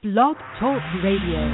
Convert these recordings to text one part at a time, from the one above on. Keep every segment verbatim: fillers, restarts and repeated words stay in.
Blog Talk Radio.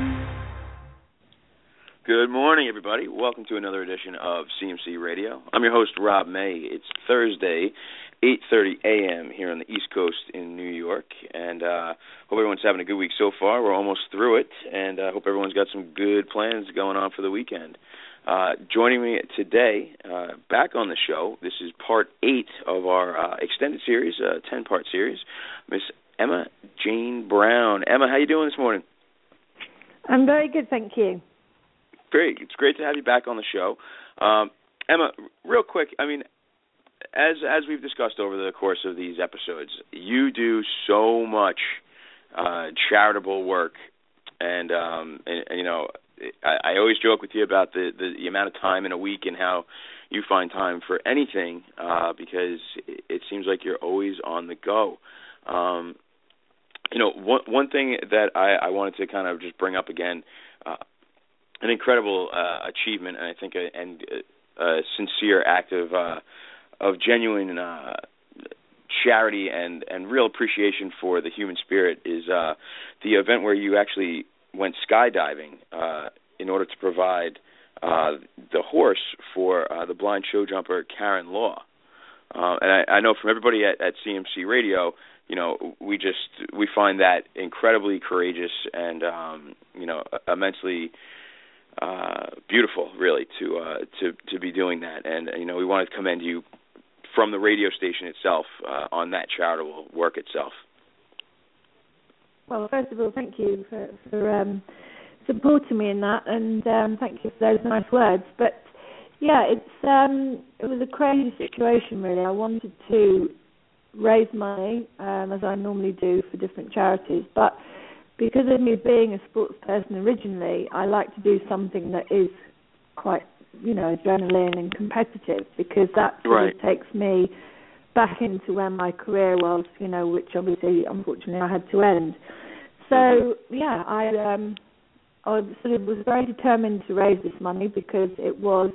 Good morning, everybody. Welcome to another edition of C M C Radio. I'm your host, Rob May. It's Thursday, eight thirty a.m. here on the East Coast in New York, and uh, hope everyone's having a good week so far. We're almost through it, and I uh, hope everyone's got some good plans going on for the weekend. Uh, joining me today, uh, back on the show, this is part eight of our uh, extended series, uh, ten-part series, Miss Emma Jane Brown. Emma, how you doing this morning? I'm very good, thank you. Great. It's great to have you back on the show. Um, Emma, real quick, I mean, as as we've discussed over the course of these episodes, you do so much uh, charitable work, and, um, and, and you know, I, I always joke with you about the, the, the amount of time in a week and how you find time for anything uh, because it, it seems like you're always on the go. Um, you know, one, one thing that I, I wanted to kind of just bring up again, uh, an incredible uh, achievement, and I think a, and a, a sincere act of uh, of genuine uh, charity and, and real appreciation for the human spirit is uh, the event where you actually went skydiving uh, in order to provide uh, the horse for uh, the blind show jumper Karen Law. Uh, and I, I know from everybody at, at C M C Radio, you know, we just we find that incredibly courageous and um, you know immensely. Uh, beautiful, really, to uh, to to be doing that, and you know, we want to commend you from the radio station itself uh, on that charitable work itself. Well, first of all, thank you for, for um, supporting me in that, and um, thank you for those nice words. But yeah, it's um, it was a crazy situation, really. I wanted to raise money, um, as I normally do for different charities, but because of me being a sports person originally, I like to do something that is quite, you know, adrenaline and competitive, because that sort right. of takes me back into where my career was, you know, which obviously, unfortunately, I had to end. So, mm-hmm. yeah, I, um, I sort of was very determined to raise this money because it was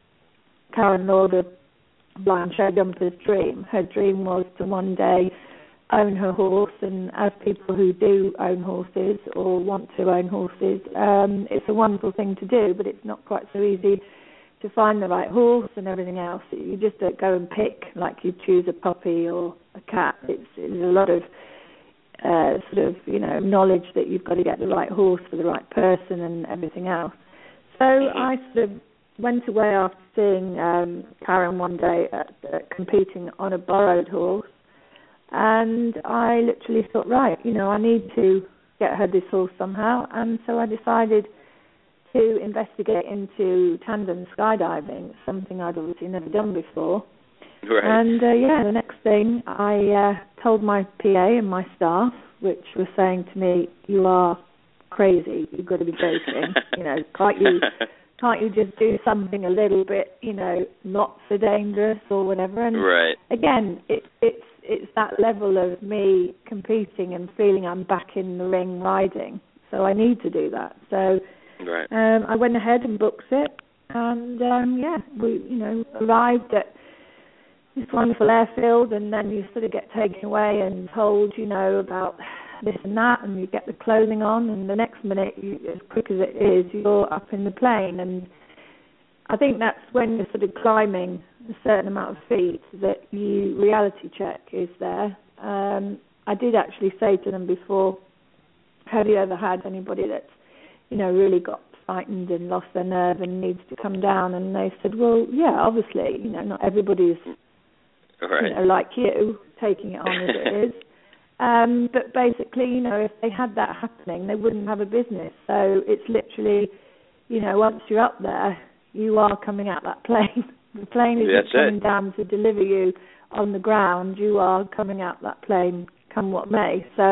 Karen Law, the blind show jumper's dream. Her dream was to one day own her horse, and as people who do own horses or want to own horses, um, it's a wonderful thing to do, but it's not quite so easy to find the right horse and everything else. You just don't go and pick like you choose a puppy or a cat. It's, it's a lot of uh, sort of, you know, knowledge that you've got to get the right horse for the right person and everything else. So I sort of went away after seeing um, Karen one day at, uh, competing on a borrowed horse, and I literally thought, right, you know, I need to get her this horse somehow. And so I decided to investigate into tandem skydiving, something I'd obviously never done before. Right. And, uh, yeah, the next thing I uh, told my P A and my staff, which were saying to me, you are crazy, you've got to be joking. you know, can't you... Can't you just do something a little bit, you know, not so dangerous or whatever? And right. again, it, it's it's that level of me competing and feeling I'm back in the ring riding. So I need to do that. So right. um, I went ahead and booked it, and um, yeah, we you know arrived at this wonderful airfield, and then you sort of get taken away and told, you know, about this and that, and you get the clothing on, and the next minute, you, as quick as it is, you're up in the plane. And I think that's when you're sort of climbing a certain amount of feet that you reality check is there. Um, I did actually say to them before, have you ever had anybody that's, you know, really got frightened and lost their nerve and needs to come down? And they said, well, yeah, obviously, you know, not everybody's right. you know, like you, taking it on as it is. Um, but basically, you know, if they had that happening, they wouldn't have a business. So it's literally, you know, once you're up there, you are coming out that plane. The plane isn't coming it. down to deliver you on the ground. You are coming out that plane, come what may. So,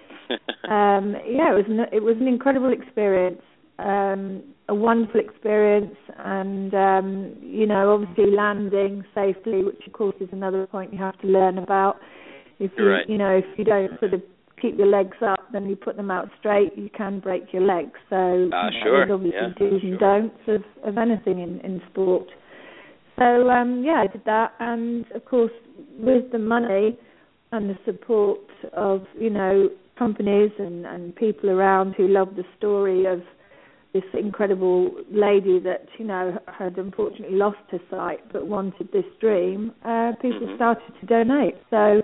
um, yeah, it was an, it was an incredible experience, um, a wonderful experience, and um, you know, obviously landing safely, which of course is another point you have to learn about. If you, right. you know, if you don't sort of keep your legs up, then you put them out straight, you can break your legs. So uh, you know, sure. there's obviously yeah, do's sure. and don'ts of, of anything in, in sport. So, um, yeah, I did that. And, of course, with the money and the support of, you know, companies and, and people around who loved the story of this incredible lady that, you know, had unfortunately lost her sight but wanted this dream, uh, people mm-hmm. started to donate. So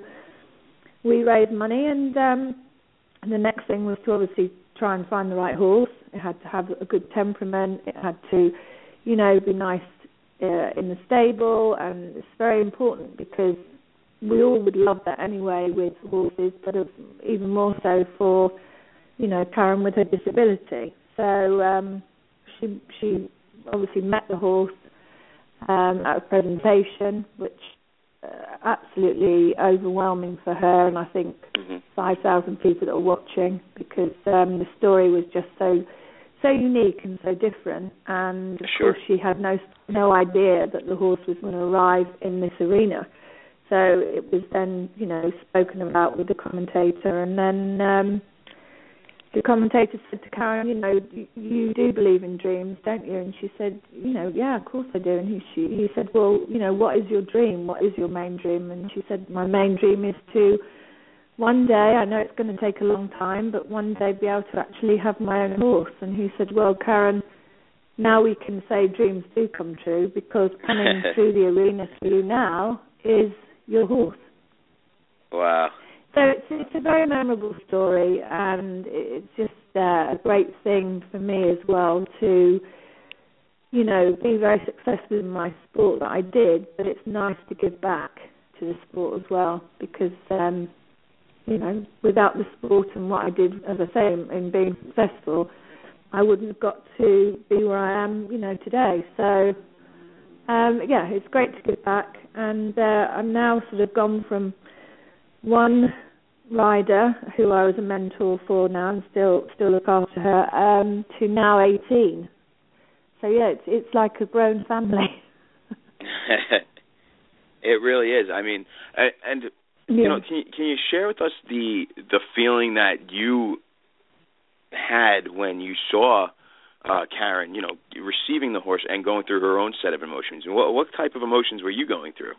we raised money, and, um, and the next thing was to obviously try and find the right horse. It had to have a good temperament. It had to, you know, be nice uh, in the stable, and it's very important because we all would love that anyway with horses, but even more so for, you know, Karen with her disability. So um, she she obviously met the horse um, at a presentation, which uh, absolutely overwhelming for her, and I think mm-hmm. five thousand people that were watching, because um, the story was just so so unique and so different. And of sure. course, she had no no idea that the horse was going to arrive in this arena. So it was then, you know, spoken about with the commentator, and then. Um, The commentator said to Karen, you know, you, you do believe in dreams, don't you? And she said, you know, yeah, of course I do. And he, she, he said, well, you know, what is your dream? What is your main dream? And she said, my main dream is to one day, I know it's going to take a long time, but one day be able to actually have my own horse. And he said, well, Karen, now we can say dreams do come true, because coming through the arena for you now is your horse. Wow. So it's, it's a very memorable story, and it's just uh, a great thing for me as well to, you know, be very successful in my sport that I did, but it's nice to give back to the sport as well, because, um, you know, without the sport and what I did, as I say, in, in being successful, I wouldn't have got to be where I am, you know, today. So, um, yeah, it's great to give back, and uh, I'm now sort of gone from one rider who I was a mentor for now and still still look after her, um, to now eighteen. So yeah, it's it's like a grown family. It really is. I mean, and yeah. you know, can you, can you share with us the the feeling that you had when you saw uh, Karen, you know, receiving the horse and going through her own set of emotions? And what what type of emotions were you going through?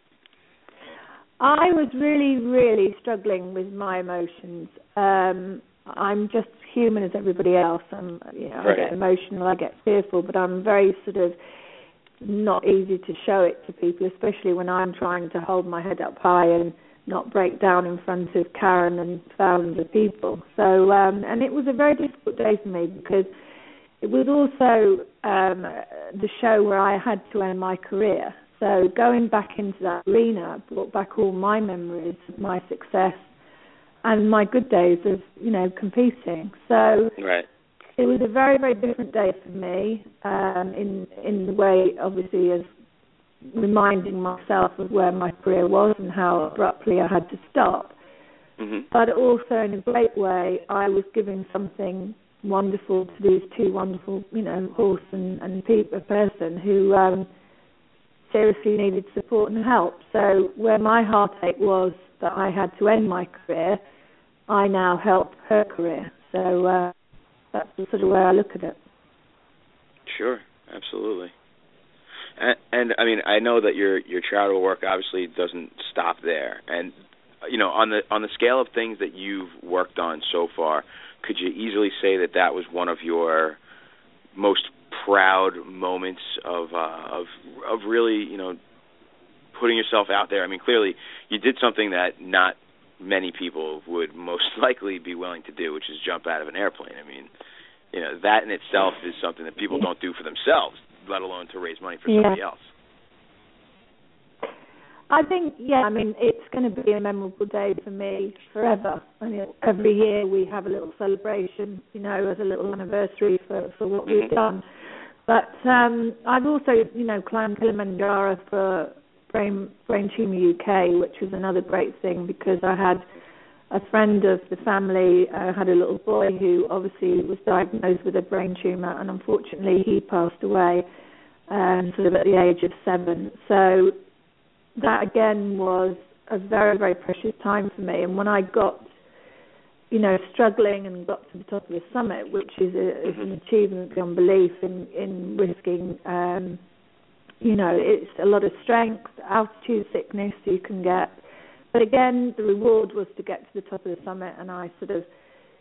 I was really, really struggling with my emotions. Um, I'm just human as everybody else. I'm, you know, right. I get emotional, I get fearful, but I'm very sort of not easy to show it to people, especially when I'm trying to hold my head up high and not break down in front of Karen and thousands of people. So, um, and it was a very difficult day for me, because it was also um, the show where I had to end my career. So going back into that arena brought back all my memories of my success and my good days of, you know, competing. So right. It was a very, very different day for me, um, in in the way, obviously, as reminding myself of where my career was and how abruptly I had to stop. Mm-hmm. But also in a great way, I was giving something wonderful to these two wonderful, you know, horse and, and people, a person who... Um, seriously needed support and help. So where my heartache was that I had to end my career, I now help her career. So uh, that's the sort of way I look at it. Sure, absolutely. And, and I mean, I know that your your charitable work obviously doesn't stop there. And you know, on the on the scale of things that you've worked on so far, could you easily say that that was one of your most proud moments of uh, of of really, you know, putting yourself out there? I mean, clearly you did something that not many people would most likely be willing to do, which is jump out of an airplane. I mean, you know, that in itself is something that people don't do for themselves, let alone to raise money for yeah. somebody else. I think, yeah, I mean, it's going to be a memorable day for me forever. I mean, every year we have a little celebration, you know, as a little anniversary for, for what we've done. But um, I've also, you know, climbed Kilimanjaro for Brain, Brain Tumour U K, which was another great thing, because I had a friend of the family, uh, had a little boy who obviously was diagnosed with a brain tumour, and unfortunately he passed away um, sort of at the age of seven. So that again was a very, very precious time for me. And when I got, you know, struggling and got to the top of the summit, which is, a, is an achievement beyond belief in, in risking, um, you know, it's a lot of strength, altitude sickness you can get, but again, the reward was to get to the top of the summit, and I sort of,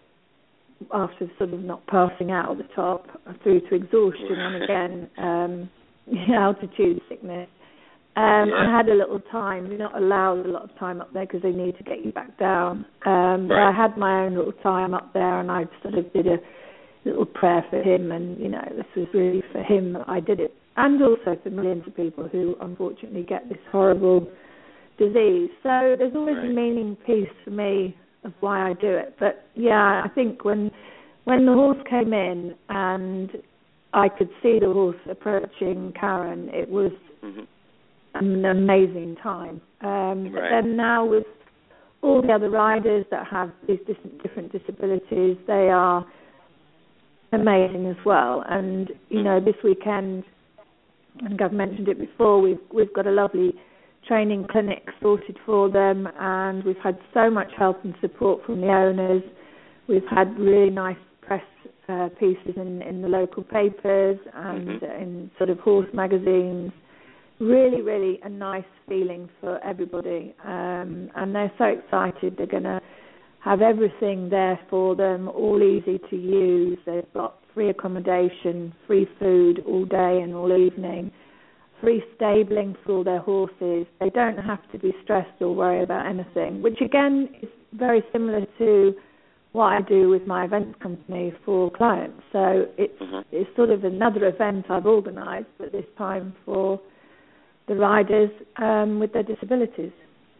after sort of not passing out at the top, through to exhaustion and again um, altitude sickness. Um, yeah. I had a little time. You're not allowed a lot of time up there because they need to get you back down. Um, right. But I had my own little time up there, and I sort of did a little prayer for him, and, you know, this was really for him that I did it, and also for millions of people who unfortunately get this horrible disease. So there's always right. a meaning piece for me of why I do it. But, yeah, I think when when the horse came in and I could see the horse approaching Karen, it was... Mm-hmm. an amazing time. Um, right. But then now with all the other riders that have these different, different disabilities, they are amazing as well. And, you know, this weekend, I think I've mentioned it before, we've, we've got a lovely training clinic sorted for them, and we've had so much help and support from the owners. We've had really nice press uh, pieces in, in the local papers and mm-hmm. in sort of horse magazines. Really, really a nice feeling for everybody, um, and they're so excited. They're going to have everything there for them, all easy to use. They've got free accommodation, free food all day and all evening, free stabling for all their horses. They don't have to be stressed or worry about anything, which again is very similar to what I do with my events company for clients. So it's, mm-hmm. it's sort of another event I've organised, but this time for the riders um, with their disabilities.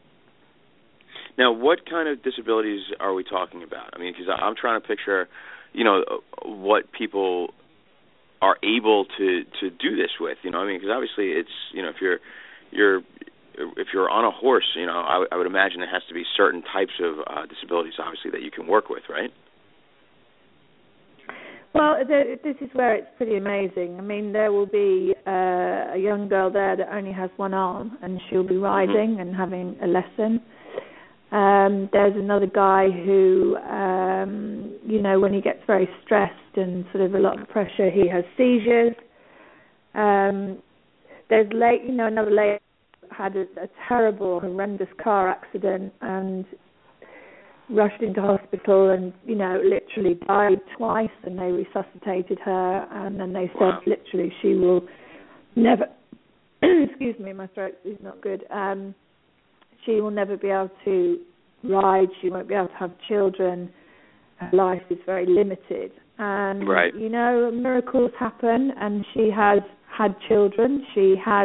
Now, what kind of disabilities are we talking about? I mean, because I'm trying to picture, you know, what people are able to, to do this with. You know, I mean, because obviously it's, you know, if you're you're if you're on a horse, you know, I, I would imagine there has to be certain types of uh, disabilities, obviously, that you can work with, right? Well, the, this is where it's pretty amazing. I mean, there will be uh, a young girl there that only has one arm, and she'll be riding mm-hmm. and having a lesson. Um, there's another guy who, um, you know, when he gets very stressed and sort of a lot of pressure, he has seizures. Um, there's, late, you know, another lady had a, a terrible, horrendous car accident and rushed into hospital and, you know, literally died twice, and they resuscitated her, and then they said wow. literally she will never, excuse me, my throat is not good, um, she will never be able to ride, she won't be able to have children, her life is very limited. And, right. you know, miracles happen, and she has had children, she has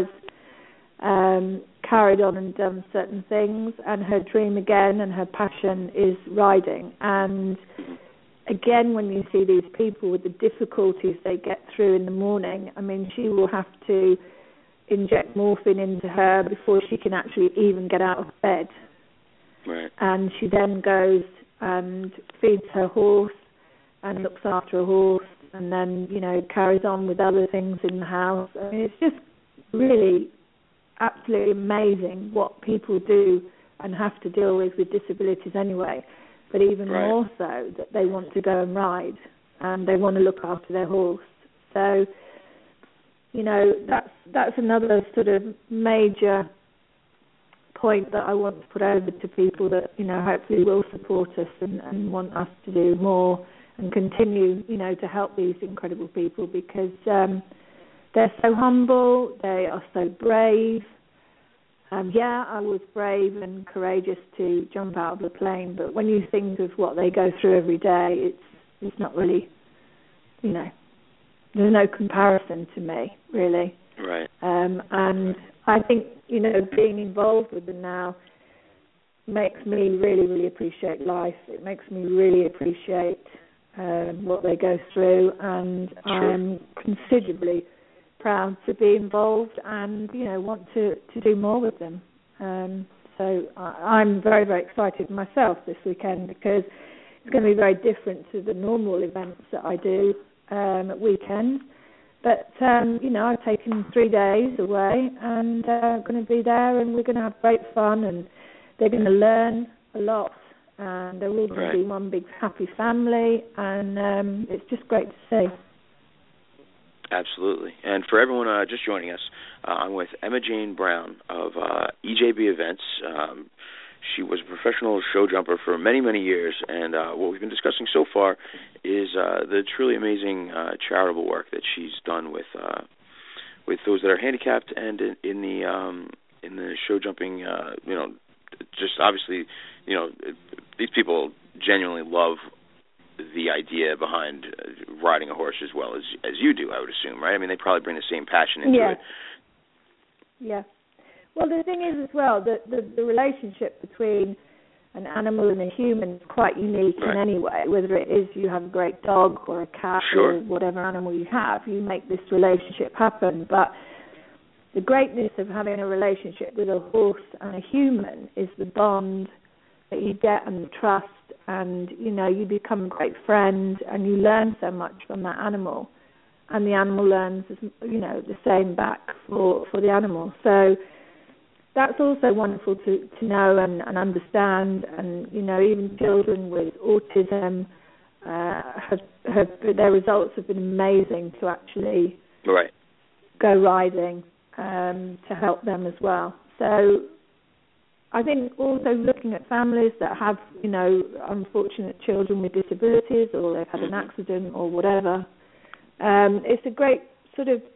um, carried on and done certain things, and her dream again and her passion is riding. And again, when you see these people with the difficulties they get through in the morning, I mean, she will have to inject morphine into her before she can actually even get out of bed. Right. And she then goes and feeds her horse and looks after a horse, and then, you know, carries on with other things in the house. I mean, it's just really absolutely amazing what people do and have to deal with with disabilities anyway, but even right. more so that they want to go and ride and they want to look after their horse. So, you know, that's that's another sort of major point that I want to put over to people that, you know, hopefully will support us and, and want us to do more and continue, you know, to help these incredible people, because um, they're so humble, they are so brave. Um, yeah, I was brave and courageous to jump out of the plane, but when you think of what they go through every day, it's it's not really, you know, there's no comparison to me, really. Right. Um, and I think, you know, being involved with them now makes me really, really appreciate life. It makes me really appreciate um, what they go through, and sure. I'm considerably proud to be involved and, you know, want to, to do more with them. Um, so I, I'm very, very excited myself this weekend, because it's going to be very different to the normal events that I do um, at weekends. But, um, you know, I've taken three days away and uh, going to be there, and we're going to have great fun, and they're going to learn a lot, and they're all going right. to be one big happy family, and um, it's just great to see. Absolutely. And for everyone uh, just joining us, uh, I'm with Emma Jane Brown of uh, E J B Events. Um, she was a professional show jumper for many, many years, and uh, what we've been discussing so far is uh, the truly amazing uh, charitable work that she's done with uh, with those that are handicapped, and in, in the um, in the show jumping. Uh, you know, just obviously, you know, these people genuinely love the idea behind riding a horse as well as as you do, I would assume, right? I mean, they probably bring the same passion into yeah. it. Yeah. Well, the thing is as well that the, the relationship between an animal and a human is quite unique right. in any way. Whether it is you have a great dog or a cat sure. or whatever animal you have, you make this relationship happen. But the greatness of having a relationship with a horse and a human is the bond that you get and the trust, and, you know, you become great friends and you learn so much from that animal, and the animal learns, you know, the same back for, for the animal. So that's also wonderful to, to know and, and understand, and, you know, even children with autism, uh, have, have, their results have been amazing to actually right. go riding um, to help them as well. So I think also looking at families that have, you know, unfortunate children with disabilities, or they've had an accident or whatever, um, it's a great sort of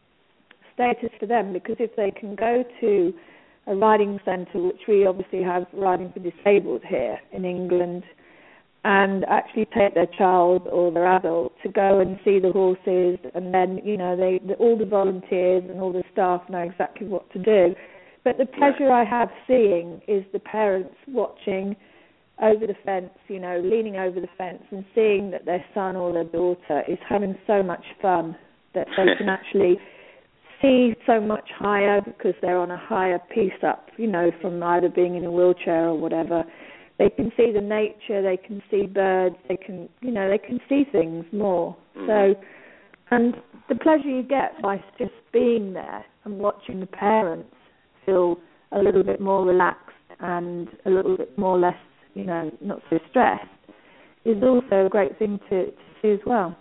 status for them, because if they can go to a riding centre, which we obviously have riding for disabled here in England, and actually take their child or their adult to go and see the horses, and then, you know, they the, all the volunteers and all the staff know exactly what to do. But the pleasure I have seeing is the parents watching over the fence, you know, leaning over the fence and seeing that their son or their daughter is having so much fun that they can actually see so much higher, because they're on a higher piece up, you know, from either being in a wheelchair or whatever. They can see the nature, they can see birds, they can, you know, they can see things more. Mm-hmm. So, and the pleasure you get by just being there and watching the parents feel a little bit more relaxed and a little bit more less, you know, not so stressed, is also a great thing to, to see as well.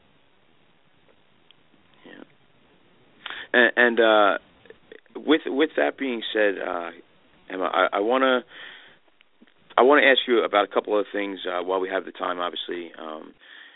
Yeah. And, and uh, with with that being said, uh, Emma, I, I want to I want to ask you about a couple of things uh, while we have the time, obviously. Um,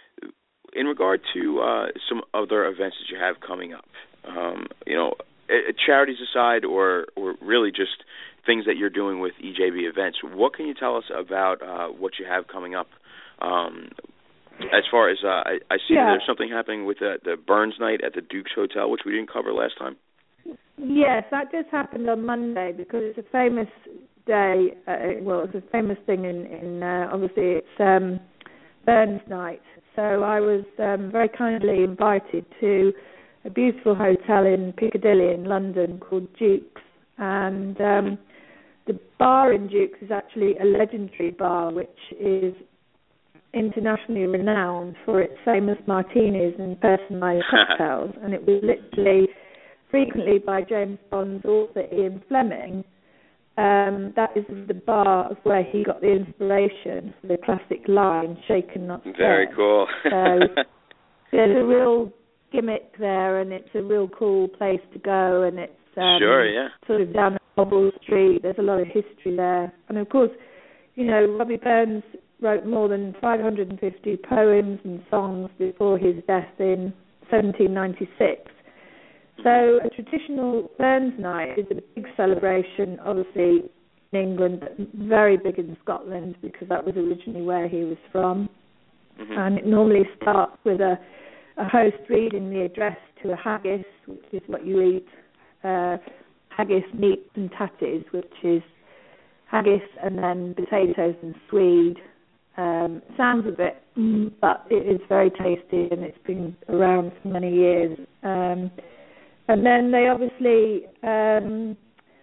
in regard to uh, some other events that you have coming up, um, you know, charities aside, or, or really just things that you're doing with E J B events, what can you tell us about uh, what you have coming up? Um, as far as, uh, I, I see yeah. that there's something happening with the, the Burns Night at the Duke's Hotel, which we didn't cover last time. Yes, that just happened on Monday, because it's a famous day, uh, well, it's a famous thing in, in uh, obviously it's um, Burns Night. So I was um, very kindly invited to a beautiful hotel in Piccadilly in London called Duke's, and um, the bar in Duke's is actually a legendary bar, which is internationally renowned for its famous martinis and personalised cocktails, and it was literally frequently by James Bond's author Ian Fleming. Um, that is the bar of where he got the inspiration for the classic line, shaken not stirred. Very cool. So there's a real gimmick there, and it's a real cool place to go, and it's um, sure, yeah. sort of down Cobble Street. There's a lot of history there. And of course, you know, Robbie Burns wrote more than five hundred fifty poems and songs before his death in seventeen ninety-six. So a traditional Burns Night is a big celebration, obviously, in England, but very big in Scotland, because that was originally where he was from. Mm-hmm. And it normally starts with a, a host reading the address to a haggis, which is what you eat, uh, haggis, meats and tatties, which is haggis and then potatoes and swede. Um, sounds a bit, mm, but it is very tasty, and it's been around for many years. Um, and then they obviously um,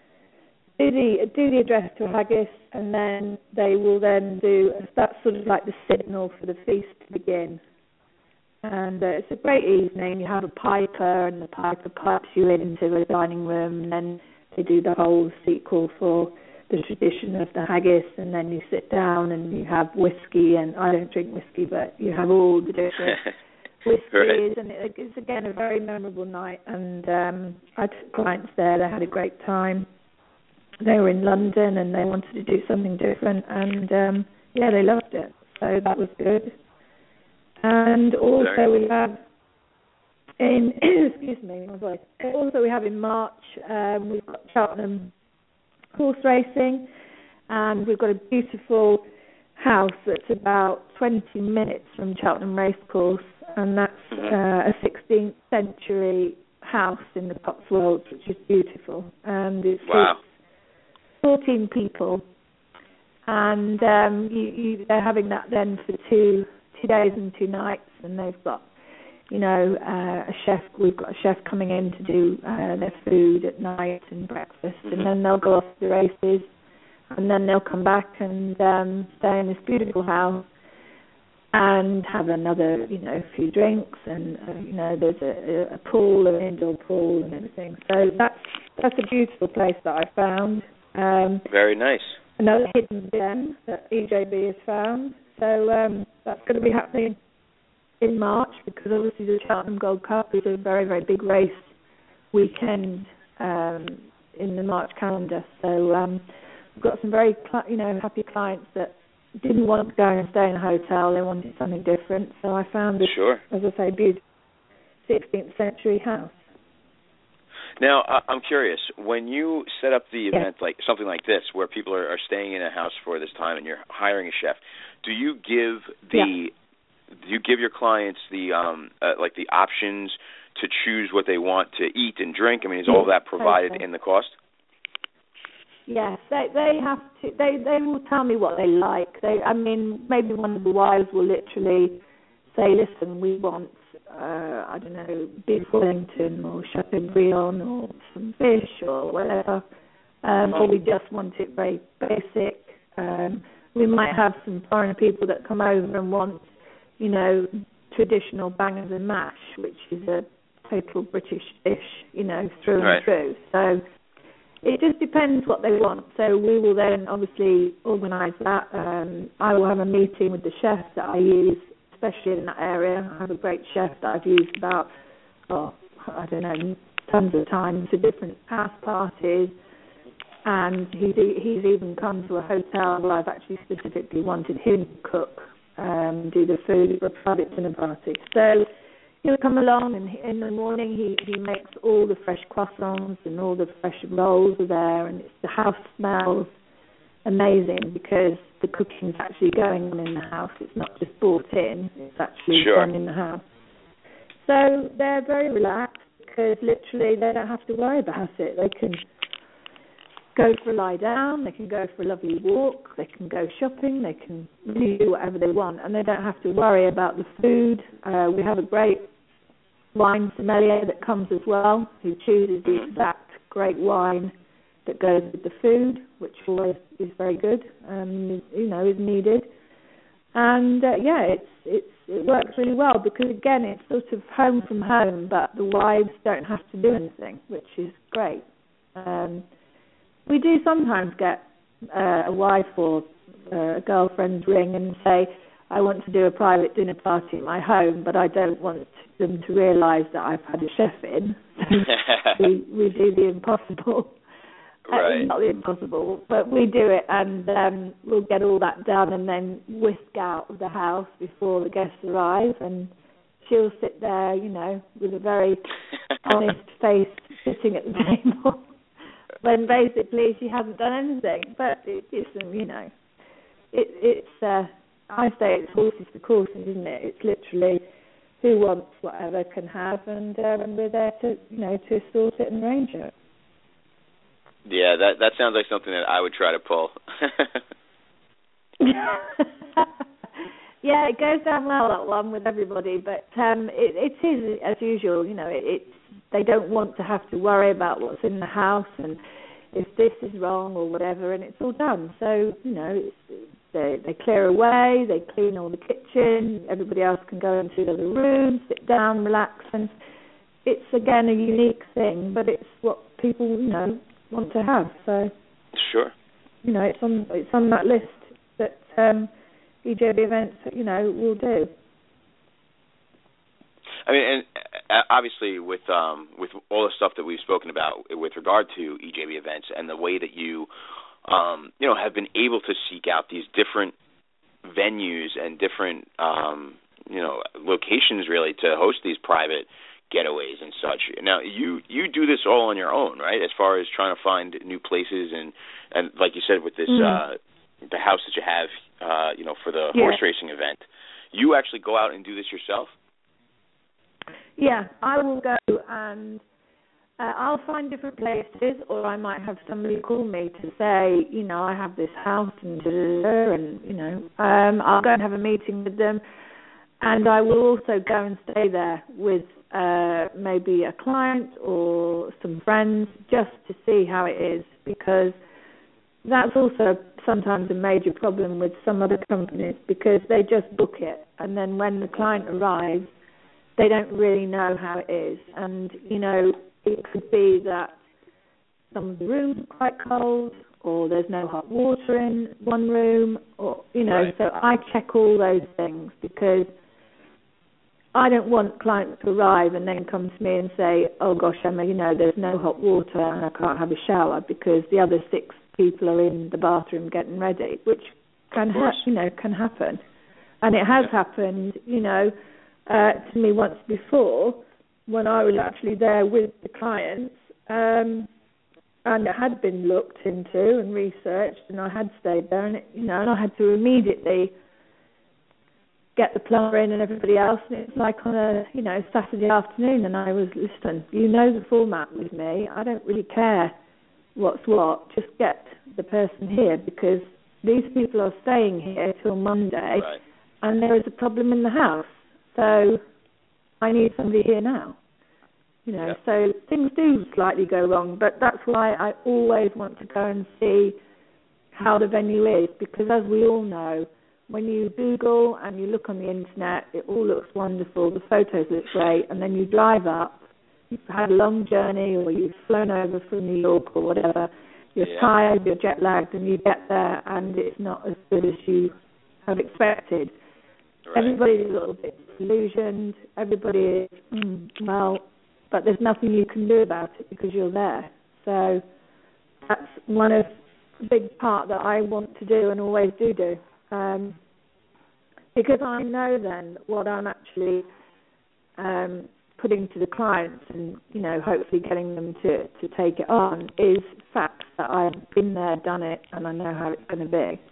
do the do the address to a haggis, and then they will then do, that's sort of like the signal for the feast to begin. And uh, it's a great evening. You have a piper, and the piper pipes you into a dining room, and then they do the whole sequel for the tradition of the haggis, and then you sit down and you have whiskey, and I don't drink whiskey, but you have all the different whiskies, right. And it, it's again a very memorable night, and um, I took clients there, they had a great time. they were in London and they wanted to do something different, and um, yeah, they loved it. So that was good. And also we have in excuse me, my voice. Also we have in March um, we've got Cheltenham horse racing, and we've got a beautiful house that's about twenty minutes from Cheltenham Racecourse, and that's uh, a sixteenth century house in the Cotswolds, which is beautiful, and it's wow. fourteen people, and um, you, you, they're having that then for two two days and two nights, and they've got, you know, uh, a chef. We've got a chef coming in to do uh, their food at night and breakfast, mm-hmm. and then they'll go off to the races, and then they'll come back and um, stay in this beautiful house and have another, you know, few drinks, and uh, you know, there's a, a pool, an indoor pool, and everything. So that's that's a beautiful place that I found. Um, Very nice. Another hidden gem that E J B has found. So um, that's going to be happening in March, because obviously the Cheltenham Gold Cup is a very, very big race weekend um, in the March calendar. So um, we've got some very, you know, happy clients that didn't want to go and stay in a hotel. They wanted something different. So I found this, sure. as I say, beautiful sixteenth century house. Now, uh, I'm curious, when you set up the event, yeah. like something like this, where people are, are staying in a house for this time and you're hiring a chef, do you give the yeah. do you give your clients the um, uh, like the options to choose what they want to eat and drink? I mean, is all of that provided okay. in the cost? Yes, they they have to. They they will tell me what they like. They, I mean, maybe one of the wives will literally say, "Listen, we want, uh, I don't know, beef Wellington or Chateaubriand or some fish or whatever, um, or we just want it very basic." Um, we might have some foreign people that come over and want, you know, traditional bangers and mash, which is a total British dish, you know, through right. and through. So it just depends what they want. So we will then obviously organise that. Um, I will have a meeting with the chef that I use, especially in that area. I have a great chef that I've used about, oh, I don't know, tons of times for different house parties. And he's, he's even come to a hotel where I've actually specifically wanted him to cook, um, do the food for a private dinner party. So he'll come along, and in the morning he, he makes all the fresh croissants and all the fresh rolls are there, and it's, the house smells amazing because the cooking's actually going on in the house. It's not just brought in, it's actually sure. done in the house. So they're very relaxed because literally they don't have to worry about it. They can go for a lie down, they can go for a lovely walk, they can go shopping, they can really do whatever they want, and they don't have to worry about the food. Uh, we have a great wine sommelier that comes as well, who chooses the exact great wine that goes with the food, which always is very good, um, you know, is needed. And uh, yeah, it's it's it works really well because again, it's sort of home from home, but the wives don't have to do anything, which is great. Um, We do sometimes get uh, a wife or uh, a girlfriend ring and say, I want to do a private dinner party at my home, but I don't want them to realise that I've had a chef in. we, we do the impossible. Right. Uh, not the impossible, but we do it, and um, we'll get all that done and then whisk out of the house before the guests arrive, and she'll sit there, you know, with a very honest face sitting at the table. When basically she hasn't done anything, but it, it's you know, it, it's uh, I say it's horses for courses, isn't it? It's literally who wants whatever can have, and um, we're there to you know to sort it and arrange it. Yeah, that that sounds like something that I would try to pull. Yeah, it goes down well, that one, with everybody, but um, it, it is as usual. You know, it, it's they don't want to have to worry about what's in the house and if this is wrong or whatever, and it's all done. So, you know, it's, they, they clear away, they clean all the kitchen, everybody else can go into the other rooms, sit down, relax, and it's, again, a unique thing, but it's what people, you know, want to have. So, sure. You know, it's on, it's on that list that um, E J B events, you know, will do. I mean, and uh, obviously with um, with all the stuff that we've spoken about with regard to E J B events and the way that you, um, you know, have been able to seek out these different venues and different, um, you know, locations really to host these private getaways and such. Now, you you do this all on your own, right? As far as trying to find new places and, and like you said, with this mm. uh, the house that you have, uh, you know, for the yeah. horse racing event, you actually go out and do this yourself? Yeah, I will go and uh, I'll find different places, or I might have somebody call me to say, you know, I have this house and da, da, da, and you know, um, I'll go and have a meeting with them, and I will also go and stay there with uh, maybe a client or some friends just to see how it is, because that's also sometimes a major problem with some other companies, because they just book it, and then when the client arrives, they don't really know how it is. And, you know, it could be that some of the rooms are quite cold, or there's no hot water in one room, or, you know, right. So I check all those things, because I don't want clients to arrive and then come to me and say, oh, gosh, Emma, you know, there's no hot water and I can't have a shower because the other six people are in the bathroom getting ready, which can, ha- you know, can happen. And it has yeah. happened, you know, uh, to me once before when I was actually there with the clients, um, and it had been looked into and researched, and I had stayed there, and, it, you know, and I had to immediately get the plumber in and everybody else, and it's like on a, you know, Saturday afternoon, and I was, listen, you know the format with me, I don't really care what's what, just get the person here, because these people are staying here till Monday, right. and there is a problem in the house, so I need somebody here now. You know, yeah. So things do slightly go wrong, but that's why I always want to go and see how the venue is, because as we all know, when you Google and you look on the internet, it all looks wonderful, the photos look great, and then you drive up, you've had a long journey, or you've flown over from New York or whatever, you're yeah. tired, you're jet lagged, and you get there and it's not as good as you have expected. Right. Everybody's a little bit disillusioned, everybody is, mm, well, but there's nothing you can do about it because you're there. So that's one of the big part that I want to do and always do do. Um, because I know then what I'm actually um, putting to the clients and, you know, hopefully getting them to, to take it on is facts that I've been there, done it, and I know how it's going to be.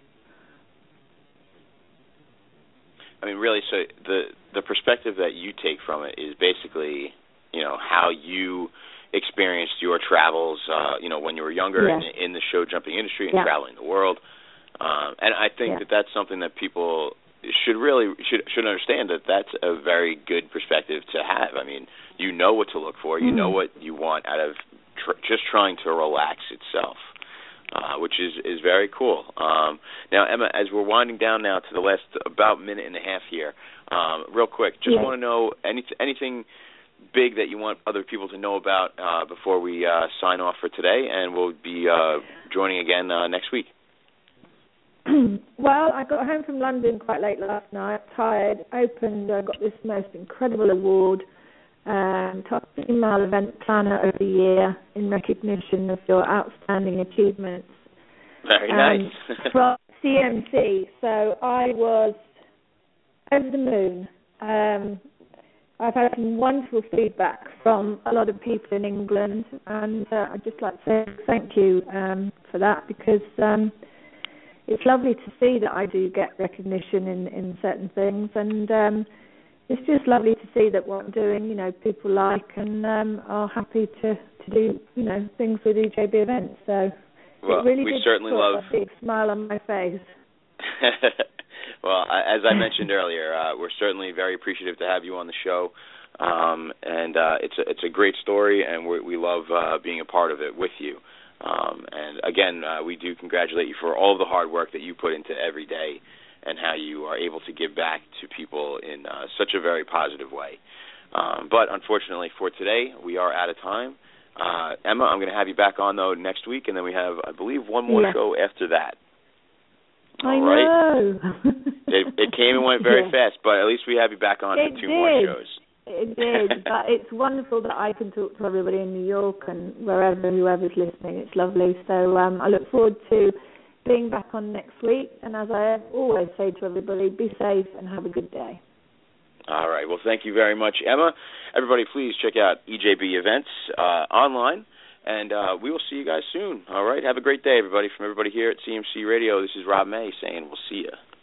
I mean, really, so the the perspective that you take from it is basically, you know, how you experienced your travels, uh, you know, when you were younger yeah. in, in the show jumping industry and yeah. traveling the world. Um, and I think yeah. that that's something that people should really should should understand, that that's a very good perspective to have. I mean, you know what to look for, you mm-hmm. know what you want out of tr- just trying to relax itself, uh, which is, is very cool. Um, now, Emma, as we're winding down now to the last about minute and a half here, um, real quick, just yeah. want to know any, anything big that you want other people to know about uh, before we uh, sign off for today, and we'll be uh, joining again uh, next week. Well, I got home from London quite late last night, tired, opened, I got this most incredible award, um, top female event planner of the year in recognition of your outstanding achievements. Very um, nice. from C M C, so I was over the moon. Um, I've had some wonderful feedback from a lot of people in England, and uh, I'd just like to say thank you um, for that, because um, it's lovely to see that I do get recognition in, in certain things, and um, it's just lovely to see that what I'm doing, you know, people like and um, are happy to, to do, you know, things with E J B events. So well, it really we did certainly put love a big smile on my face. Well, as I mentioned earlier, uh, we're certainly very appreciative to have you on the show, um, and uh, it's a, it's a great story, and we we love uh, being a part of it with you. Um, and again, uh, we do congratulate you for all of the hard work that you put into every day, and how you are able to give back to people in uh, such a very positive way. Um, but unfortunately for today, we are out of time. Uh, Emma, I'm going to have you back on, though, next week, and then we have, I believe, one more yeah. show after that. I All right. know. it, it came and went very yeah. fast, but at least we have you back on it for two did. more shows. It did, but it's wonderful that I can talk to everybody in New York and wherever, whoever's listening. It's lovely. So um, I look forward to being back on next week. And as I always say to everybody, be safe and have a good day. All right. Well, thank you very much, Emma. Everybody, please check out E J B Events uh, online, and uh, we will see you guys soon. All right. Have a great day, everybody. From everybody here at C M C Radio, this is Rob May saying we'll see you.